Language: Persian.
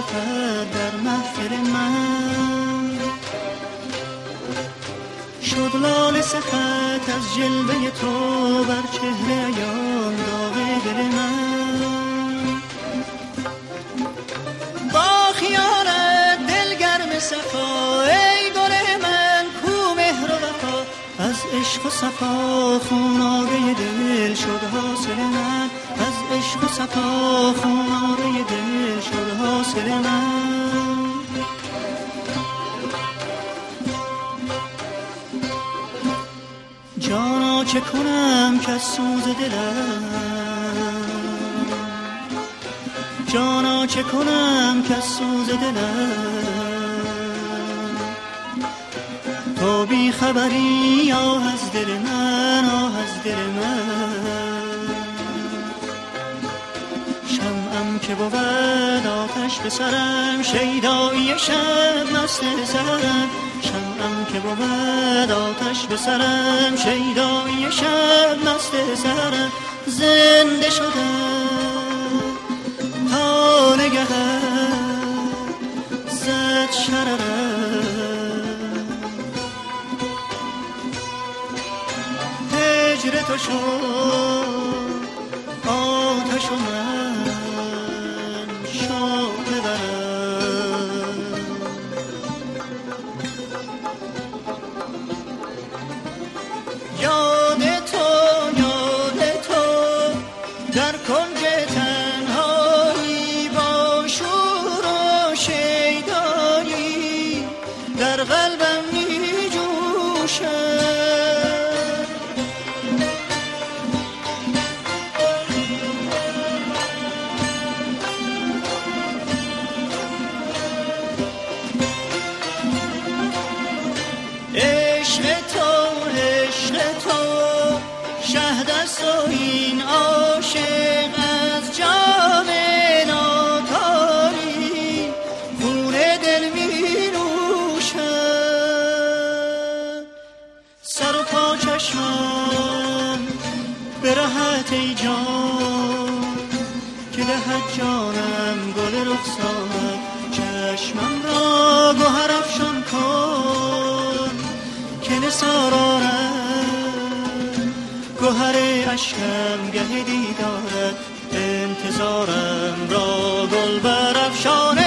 خط در محفل من شد لاله سخت از جلوه تو بر چهره عیان داغ دل من با خیالت دلگرم صفا ای گل من کو مهر و وفا از عشق و صفا خونابه دل شد حاصل من از عشق و صفا خونابه دل شد حاصل من جانا چه کنم که از سوز دلم جانا چه کنم که از سوز دلم تو بی خبری آه از دل من آه از دل من شمعم که بود آتش به سرم شیدایی شب مست سرم شمعم که بود آتش به سرم شیدایی شب مست سرم زنده شدم تا نگهت زد شررم هجر تو شد آتش و من شعله برم یاد تو در کنج تنهایی با شور و شیدایی در قلبم می جوشد شهد است و این عاشق از جام ناتاری خون دل می نوشد سر و پا چشمم به راحت ای جان که دهد جانم گل رخسارت چشمم را گوهر افشان کن که نثار آرد گوهر اشکم گه دیدارت انتظارم را گل برافشان